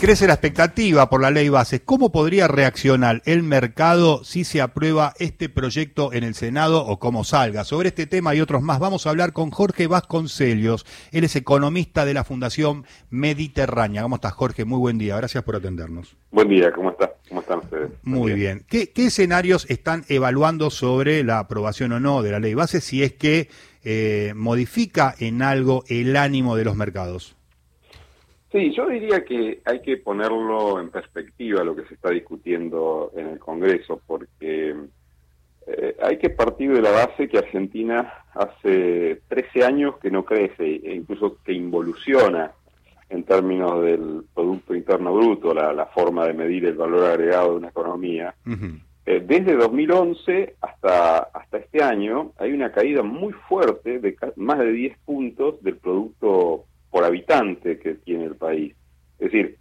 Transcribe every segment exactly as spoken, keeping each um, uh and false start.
crece la expectativa por la ley Bases. ¿Cómo podría reaccionar el mercado si se aprueba este proyecto en el Senado o cómo salga? Sobre este tema y otros más vamos a hablar con Jorge Vasconcellos. Él es economista de la Fundación Mediterránea. ¿Cómo estás, Jorge? Muy buen día. Gracias por atendernos. Buen día. ¿Cómo estás? ¿Cómo están ustedes? Muy bien. ¿Qué, qué escenarios están evaluando sobre la aprobación o no de la ley Bases si es que eh, modifica en algo el ánimo de los mercados? Sí, yo diría que hay que ponerlo en perspectiva lo que se está discutiendo en el Congreso, porque eh, hay que partir de la base que Argentina hace trece años que no crece, e incluso que involuciona en términos del Producto Interno Bruto, la, la forma de medir el valor agregado de una economía. Uh-huh. eh, desde dos mil once hasta, hasta este año hay una caída muy fuerte de más de diez puntos del Producto por habitante que tiene el país. Es decir,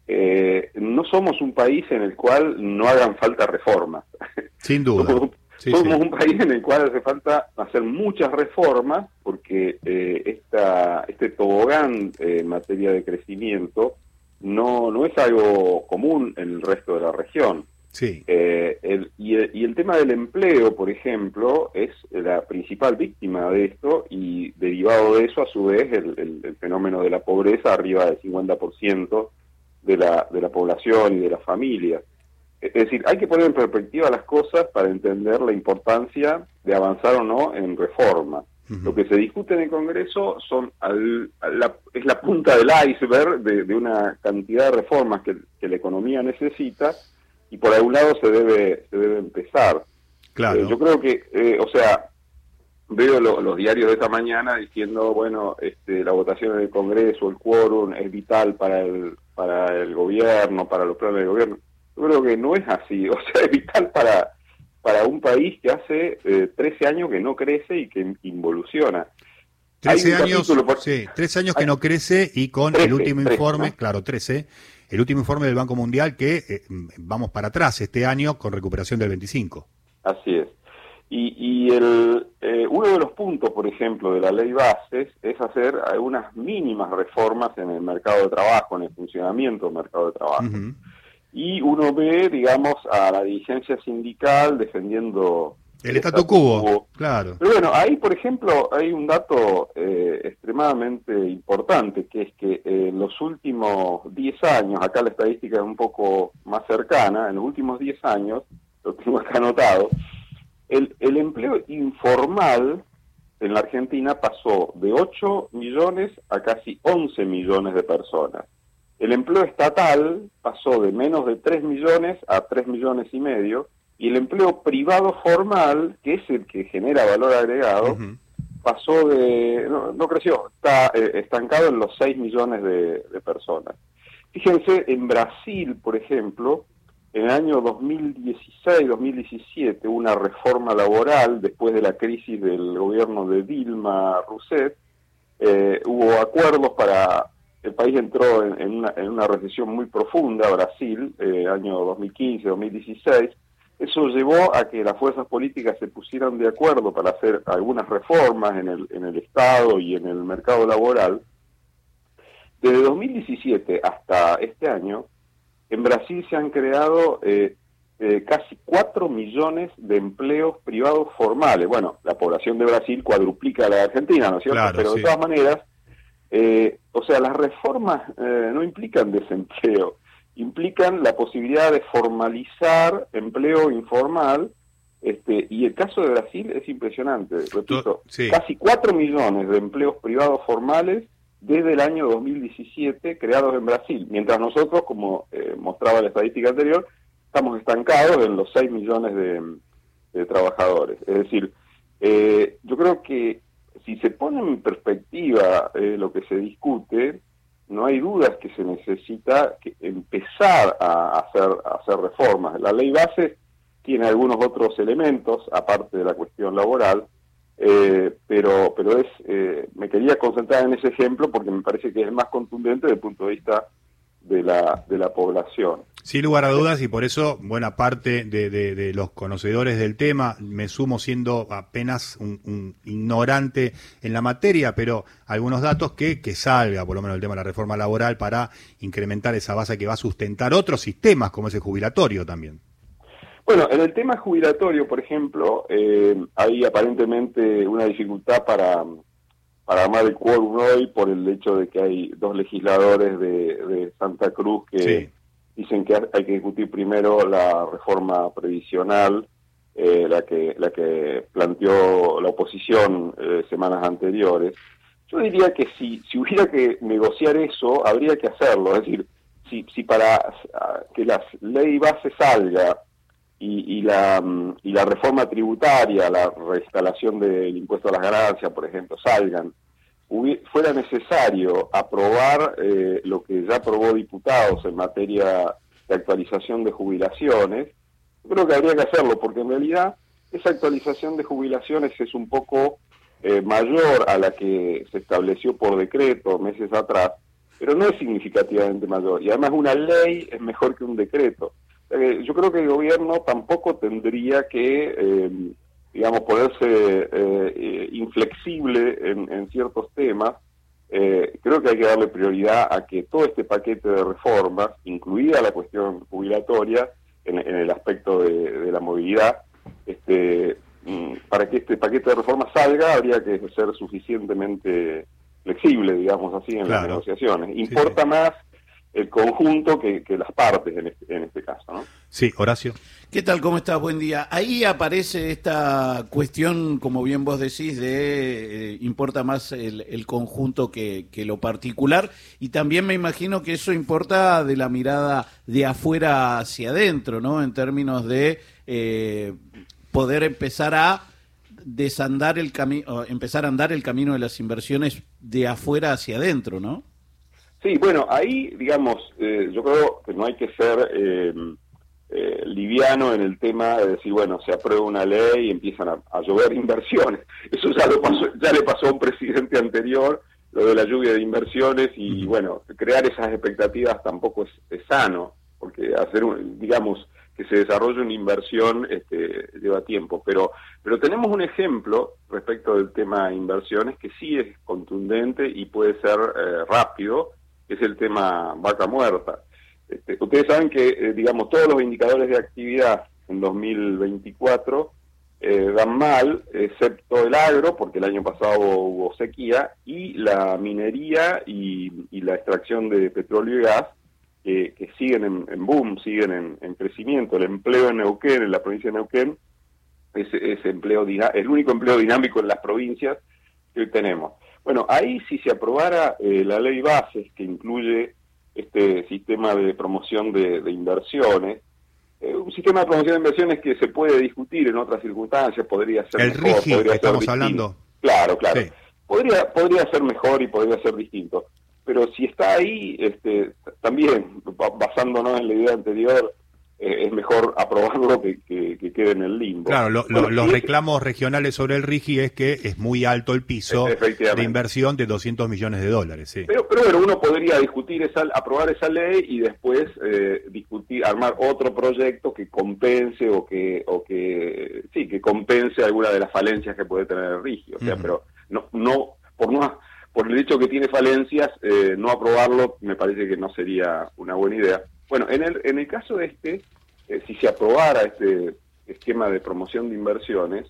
eh, no somos un país en el cual no hagan falta reformas. Sin duda. somos sí, somos sí. un país en el cual hace falta hacer muchas reformas porque eh, esta, este tobogán eh, en materia de crecimiento no, no es algo común en el resto de la región. Sí. Eh, el, y, el, y el tema del empleo, por ejemplo, es la principal víctima de esto y derivado de eso, a su vez, el, el, el fenómeno de la pobreza arriba del cincuenta por ciento de la, de la población y de las familias. Es decir, hay que poner en perspectiva las cosas para entender la importancia de avanzar o no en reforma. Uh-huh. Lo que se discute en el Congreso son al, la, es la punta del iceberg de, de una cantidad de reformas que, que la economía necesita. Y por algún lado se debe se debe empezar. Claro. Eh, yo creo que, eh, o sea, veo lo, los diarios de esta mañana diciendo, bueno, este, la votación en el Congreso, el quórum es vital para el para el gobierno, para los planes del gobierno. Yo creo que no es así. O sea, es vital para para un país que hace eh, trece años que no crece y que involuciona. trece años, por... sí, trece años que no crece y con trece, el último trece, informe, ¿no? Claro, trece, el último informe del Banco Mundial que eh, vamos para atrás este año con recuperación del veinticinco. Así es. Y, y el, eh, uno de los puntos, por ejemplo, de la ley Bases es hacer algunas mínimas reformas en el mercado de trabajo, en el funcionamiento del mercado de trabajo. Uh-huh. Y uno ve, digamos, a la dirigencia sindical defendiendo el statu quo, claro. Pero bueno, ahí, por ejemplo, hay un dato eh, extremadamente importante, que es que en eh, los últimos diez años, acá la estadística es un poco más cercana, en los últimos diez años, lo tengo acá anotado, el, el empleo informal en la Argentina pasó de ocho millones a casi once millones de personas. El empleo estatal pasó de menos de tres millones a tres millones y medio, y el empleo privado formal, que es el que genera valor agregado, uh-huh. pasó de... No, no creció, está eh, estancado en los seis millones de, de personas. Fíjense, en Brasil, por ejemplo, en el año dos mil dieciséis, dos mil diecisiete, una reforma laboral, después de la crisis del gobierno de Dilma Rousseff, eh, hubo acuerdos para... El país entró en, en, una, en una recesión muy profunda, Brasil, eh, año dos mil quince, dos mil dieciséis. Eso llevó a que las fuerzas políticas se pusieran de acuerdo para hacer algunas reformas en el, en el Estado y en el mercado laboral. Desde dos mil diecisiete hasta este año, en Brasil se han creado eh, eh, casi cuatro millones de empleos privados formales. Bueno, la población de Brasil cuadruplica la de Argentina, ¿no es cierto? Claro, Pero sí. de todas maneras, eh, o sea, las reformas eh, no implican desempleo, implican la posibilidad de formalizar empleo informal, este, y el caso de Brasil es impresionante, repito, sí. casi cuatro millones de empleos privados formales desde el año dos mil diecisiete creados en Brasil, mientras nosotros, como eh, mostraba la estadística anterior, estamos estancados en los seis millones de, de trabajadores. Es decir, eh, yo creo que si se pone en perspectiva eh, lo que se discute, no hay dudas que se necesita que empezar a hacer, a hacer reformas. La ley Bases tiene algunos otros elementos, aparte de la cuestión laboral, eh, pero pero es eh, me quería concentrar en ese ejemplo porque me parece que es el más contundente desde el punto de vista de la, de la población. Sin lugar a dudas, y por eso buena parte de, de, de los conocedores del tema, me sumo siendo apenas un, un ignorante en la materia, pero algunos datos que, que salga, por lo menos el tema de la reforma laboral, para incrementar esa base que va a sustentar otros sistemas, como ese jubilatorio también. Bueno, en el tema jubilatorio, por ejemplo, eh, hay aparentemente una dificultad para, para armar el quórum hoy por el hecho de que hay dos legisladores de, de Santa Cruz que... Sí. Dicen que hay que discutir primero la reforma previsional, eh, la que la que planteó la oposición eh, semanas anteriores. Yo diría que si si hubiera que negociar eso, habría que hacerlo. Es decir, si si para que la ley base salga y, y la y la reforma tributaria, la reinstalación del impuesto a las ganancias, por ejemplo, salgan, fuera necesario aprobar eh, lo que ya aprobó diputados en materia de actualización de jubilaciones, yo creo que habría que hacerlo, porque en realidad esa actualización de jubilaciones es un poco eh, mayor a la que se estableció por decreto meses atrás, pero no es significativamente mayor, y además una ley es mejor que un decreto. Eh, yo creo que el gobierno tampoco tendría que... Eh, digamos, ponerse eh, inflexible en, en ciertos temas. Eh, creo que hay que darle prioridad a que todo este paquete de reformas, incluida la cuestión jubilatoria, en, en el aspecto de, de la movilidad, este, para que este paquete de reformas salga, habría que ser suficientemente flexible, digamos así, en claro. las negociaciones. Importa sí, sí. más el conjunto que, que las partes en este, en este caso, ¿no? Sí, Horacio. ¿Qué tal? ¿Cómo estás? Buen día. Ahí aparece esta cuestión, como bien vos decís, de eh, importa más el, el conjunto que, que lo particular, y también me imagino que eso importa de la mirada de afuera hacia adentro, ¿no? En términos de eh, poder empezar a desandar el camino, empezar a andar el camino de las inversiones de afuera hacia adentro, ¿no? Sí, bueno, ahí, digamos, eh, yo creo que no hay que ser eh, eh, liviano en el tema de decir, bueno, se aprueba una ley y empiezan a, a llover inversiones. Eso ya, lo pasó, ya le pasó a un presidente anterior, lo de la lluvia de inversiones, y bueno, crear esas expectativas tampoco es, es sano, porque hacer, un, digamos, que se desarrolle una inversión este, lleva tiempo. Pero, pero tenemos un ejemplo respecto del tema inversiones que sí es contundente y puede ser eh, rápido, es el tema vaca muerta. Este, ustedes saben que, eh, digamos, todos los indicadores de actividad en dos mil veinticuatro eh, dan mal, excepto el agro, porque el año pasado hubo sequía, y la minería y, y la extracción de petróleo y gas, eh, que siguen en, en boom, siguen en, en crecimiento. El empleo en Neuquén, en la provincia de Neuquén, es, es empleo el único empleo dinámico en las provincias que hoy tenemos. Bueno, ahí si se aprobara eh, la ley bases que incluye este sistema de promoción de, de inversiones, eh, un sistema de promoción de inversiones que se puede discutir en otras circunstancias, podría ser el mejor, RIGI, podría estamos ser hablando. Claro, claro. Sí. Podría, podría ser mejor y podría ser distinto. Pero si está ahí, este, también, basándonos en la idea anterior, eh, es mejor aprobarlo que, que, que quede en el limbo. Claro, lo, bueno, lo, los y reclamos regionales sobre el RIGI es que es muy alto el piso de inversión de doscientos millones de dólares. Sí. Pero, pero bueno, uno podría discutir esa, aprobar esa ley y después eh, discutir, armar otro proyecto que compense o que, o que, sí, que compense alguna de las falencias que puede tener el RIGI. O sea, uh-huh. pero no, no, por no, por el hecho que tiene falencias, eh, no aprobarlo me parece que no sería una buena idea. Bueno, en el, en el caso de este, eh, si se aprobara este esquema de promoción de inversiones,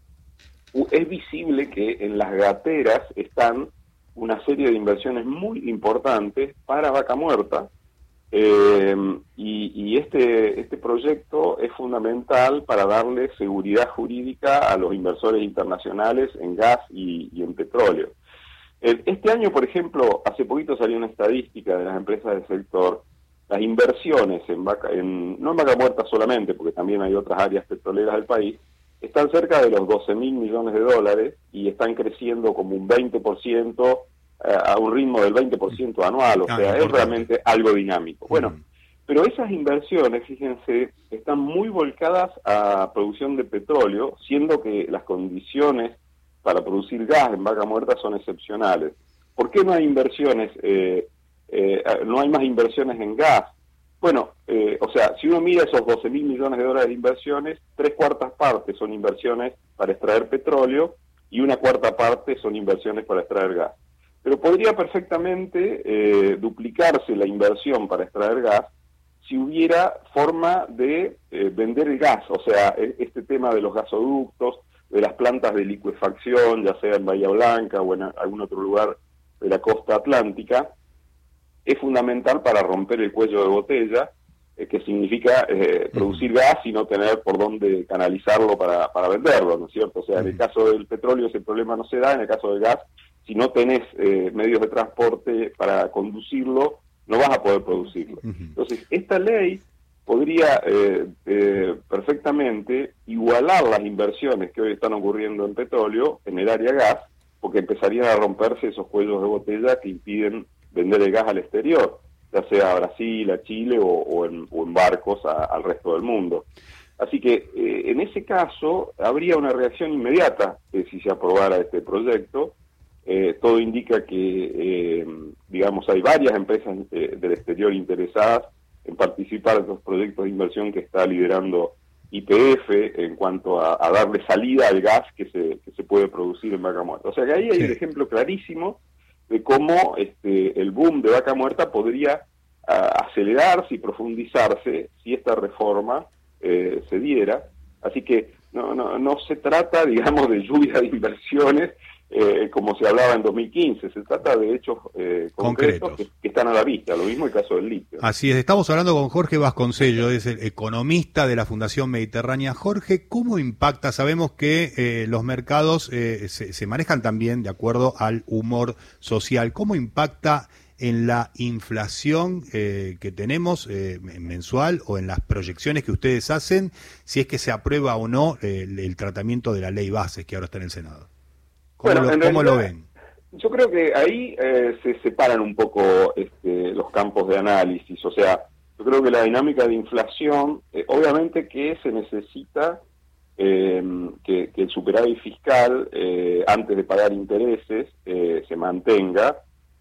es visible que en las gateras están una serie de inversiones muy importantes para vaca muerta, eh, y, y este, este proyecto es fundamental para darle seguridad jurídica a los inversores internacionales en gas y, y en petróleo. Este año, por ejemplo, hace poquito salió una estadística de las empresas del sector. Las inversiones en vaca, en, no en vaca muerta solamente, porque también hay otras áreas petroleras del país, están cerca de los doce mil millones de dólares y están creciendo como un veinte por ciento, eh, a un ritmo del veinte por ciento anual, o ah, sea, es realmente algo dinámico. Bueno, mm. pero esas inversiones, fíjense, están muy volcadas a producción de petróleo, siendo que las condiciones para producir gas en vaca muerta son excepcionales. ¿Por qué no hay inversiones? Eh, Eh, no hay más inversiones en gas, Bueno, eh, o sea, si uno mira esos doce mil millones de dólares de inversiones, tres cuartas partes son inversiones para extraer petróleo y una cuarta parte son inversiones para extraer gas. Pero podría perfectamente eh, duplicarse la inversión para extraer gas si hubiera forma de eh, vender el gas, o sea, este tema de los gasoductos, de las plantas de licuefacción, ya sea en Bahía Blanca o en algún otro lugar de la costa atlántica, es fundamental para romper el cuello de botella, eh, que significa eh, producir gas y no tener por dónde canalizarlo para, para venderlo, ¿no es cierto? O sea, en el caso del petróleo ese problema no se da, en el caso del gas, si no tenés eh, medios de transporte para conducirlo, no vas a poder producirlo. Entonces, esta ley podría eh, eh, perfectamente igualar las inversiones que hoy están ocurriendo en petróleo en el área gas, porque empezarían a romperse esos cuellos de botella que impiden vender el gas al exterior, ya sea a Brasil, a Chile o, o, en, o en barcos a, al resto del mundo. Así que eh, en ese caso habría una reacción inmediata eh, si se aprobara este proyecto. Eh, todo indica que, eh, digamos, hay varias empresas eh, del exterior interesadas en participar de estos proyectos de inversión que está liderando Y P F en cuanto a, a darle salida al gas que se, que se puede producir en Vaca Muerta. O sea que ahí hay sí. un ejemplo clarísimo de cómo este, el boom de Vaca Muerta podría a, acelerarse y profundizarse si esta reforma eh, se diera. Así que no, no, no se trata, digamos, de lluvia de inversiones eh, como se hablaba en dos mil quince, se trata de hechos eh, concretos, concretos. Que, que están a la vista, lo mismo el caso del litio. Así es, estamos hablando con Jorge Vasconcellos, es el economista de la Fundación Mediterránea. Jorge, ¿cómo impacta? Sabemos que eh, los mercados eh, se, se manejan también de acuerdo al humor social. ¿Cómo impacta en la inflación eh, que tenemos eh, mensual o en las proyecciones que ustedes hacen, si es que se aprueba o no eh, el, el tratamiento de la ley bases que ahora está en el Senado? ¿Cómo, bueno, lo, ¿cómo realidad, lo ven? Yo creo que ahí eh, se separan un poco este, los campos de análisis. O sea, yo creo que la dinámica de inflación, eh, obviamente que se necesita eh, que, que el superávit fiscal, eh, antes de pagar intereses, eh, se mantenga.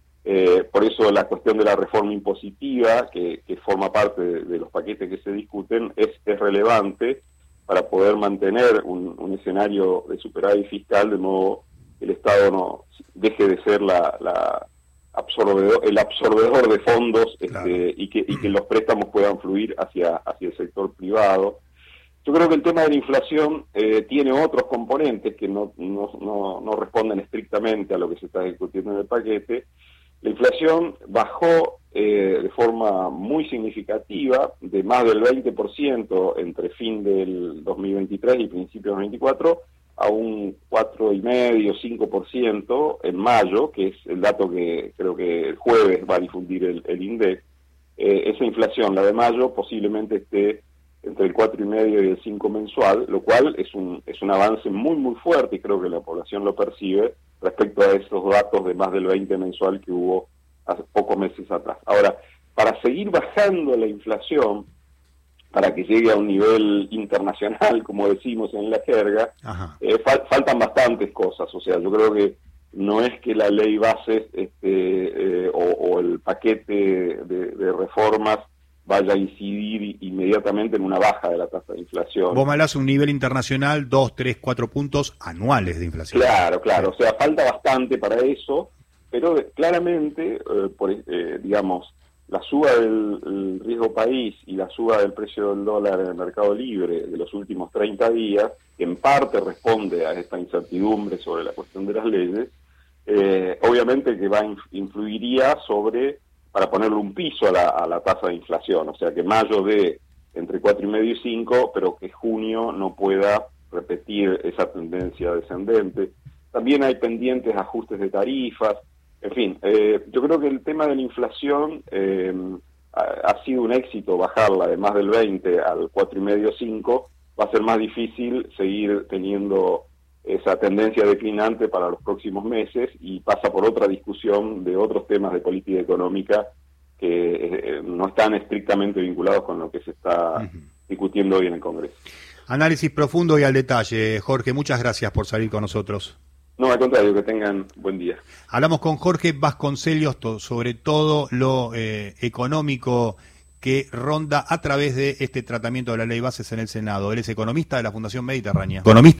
Eh, por eso la cuestión de la reforma impositiva, que, que forma parte de, de los paquetes que se discuten, es, es relevante para poder mantener un, un escenario de superávit fiscal, de modo que el Estado no deje de ser la, la absorbedor, el absorbedor de fondos claro. este, y, que, y que los préstamos puedan fluir hacia, hacia el sector privado. Yo creo que el tema de la inflación eh, tiene otros componentes que no, no, no, no responden estrictamente a lo que se está discutiendo en el paquete. La inflación bajó eh, de forma muy significativa, de más del veinte por ciento entre fin del dos mil veintitrés y principios del veinticuatro, a un cuatro coma cinco, cinco por ciento en mayo, que es el dato que creo que el jueves va a difundir el, el INDEC. Eh, esa inflación, la de mayo, posiblemente esté entre el cuatro coma cinco y el cinco mensual, lo cual es un, es un avance muy, muy fuerte, y creo que la población lo percibe, respecto a esos datos de más del veinte mensual que hubo hace pocos meses atrás. Ahora, para seguir bajando la inflación, para que llegue a un nivel internacional, como decimos en la jerga, eh, fal faltan bastantes cosas. O sea, yo creo que no es que la ley bases este, eh, o, o el paquete de, de reformas vaya a incidir inmediatamente en una baja de la tasa de inflación. Vos me hablás un nivel internacional, dos, tres, cuatro puntos anuales de inflación. Claro, claro, o sea, falta bastante para eso, pero claramente, eh, por, eh, digamos, la suba del riesgo país y la suba del precio del dólar en el mercado libre de los últimos treinta días, que en parte responde a esta incertidumbre sobre la cuestión de las leyes, eh, obviamente que va a influiría sobre... para ponerle un piso a la, a la tasa de inflación, o sea que mayo de entre cuatro coma cinco y cinco, pero que junio no pueda repetir esa tendencia descendente. También hay pendientes ajustes de tarifas, en fin, eh, yo creo que el tema de la inflación eh, ha, ha sido un éxito bajarla de más del veinte al cuatro coma cinco, cinco, va a ser más difícil seguir teniendo esa tendencia declinante para los próximos meses y pasa por otra discusión de otros temas de política económica que eh, no están estrictamente vinculados con lo que se está uh-huh. discutiendo hoy en el Congreso. Análisis profundo y al detalle. Jorge, muchas gracias por salir con nosotros. No, al contrario, que tengan buen día. Hablamos con Jorge Vasconcellos sobre todo lo eh, económico que ronda a través de este tratamiento de la ley bases en el Senado. Él es economista de la Fundación Mediterránea. Economista